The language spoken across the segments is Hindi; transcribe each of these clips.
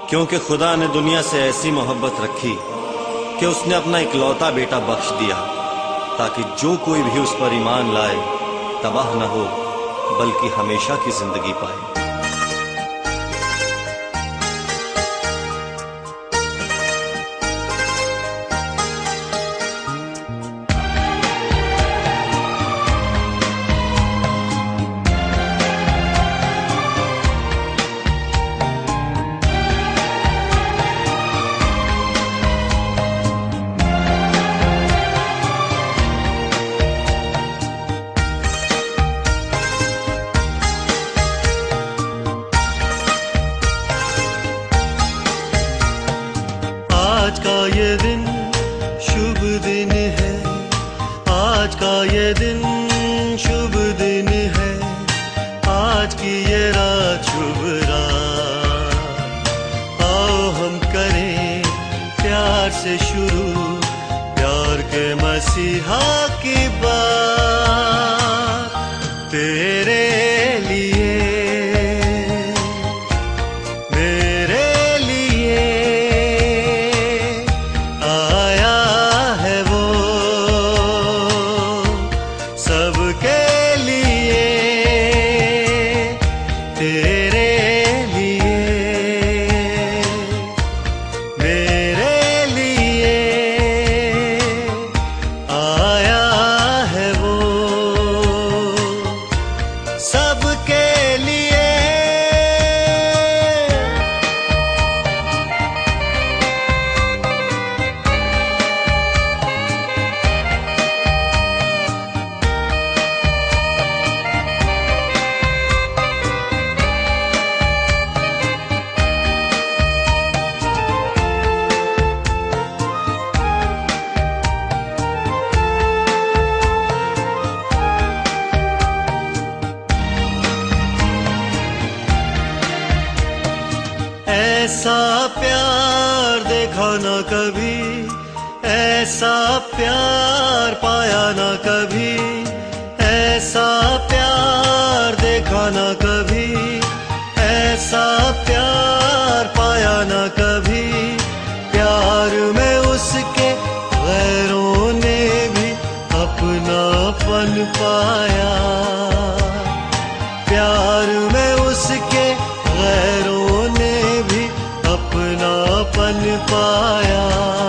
क्योंकि खुदा ने दुनिया से ऐसी मोहब्बत रखी कि उसने अपना इकलौता बेटा बख्श दिया, ताकि जो कोई भी उस पर ईमान लाए तबाह न हो बल्कि हमेशा की जिंदगी पाए। आज का ये दिन शुभ दिन है, आज का ये दिन शुभ दिन है, आज की ये रात शुभ रात। आओ हम करें प्यार से शुरू, प्यार के मसीहा की बात। तेरे लिए ऐसा प्यार देखा ना कभी, ऐसा प्यार पाया ना कभी, ऐसा प्यार देखा ना कभी, ऐसा प्यार पाया ना कभी। प्यार में उसके गैरों ने भी अपनापन पाया, प्यार में उसके गैरों ने भी अपनापन पाया।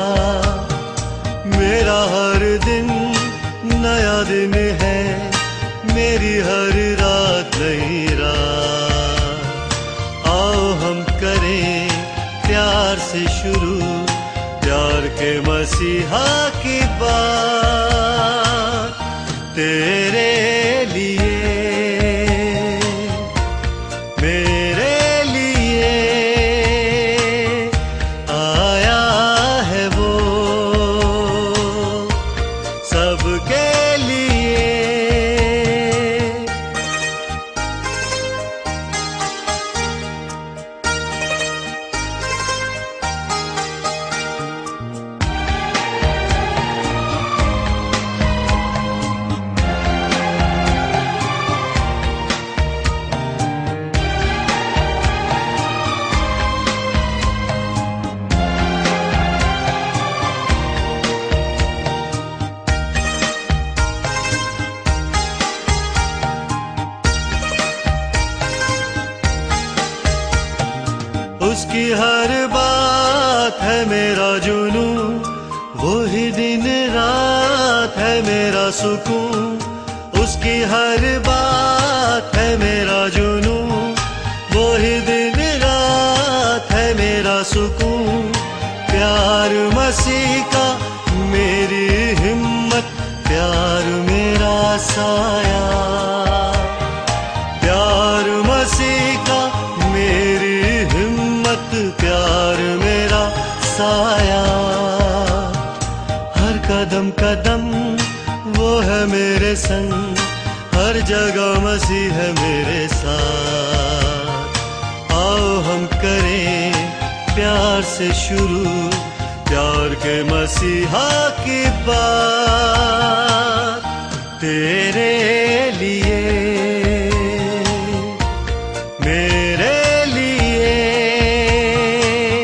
मेरा हर दिन नया दिन है, मेरी हर रात नई रात। आओ हम करें प्यार से शुरू, प्यार के मसीहा की बात। तेरे लिए उसकी हर बात है मेरा जुनू, वही दिन रात है मेरा सुकून। उसकी हर बात है मेरा जुनू, वही दिन रात है मेरा सुकून। प्यार मसीह का मेरी हिम्मत, प्यार मेरा साया। प्यार मसीह का मेरी हिम्मत, प्यार मेरा साया। हर कदम कदम वो है मेरे संग, हर जगह मसीह है मेरे साथ। आओ हम करें प्यार से शुरू, प्यार के मसीहा की बात। तेरे लिए मेरे लिए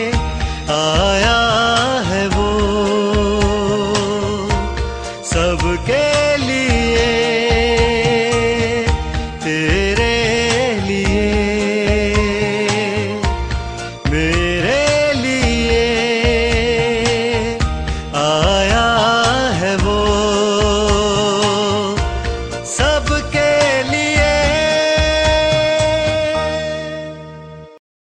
सबके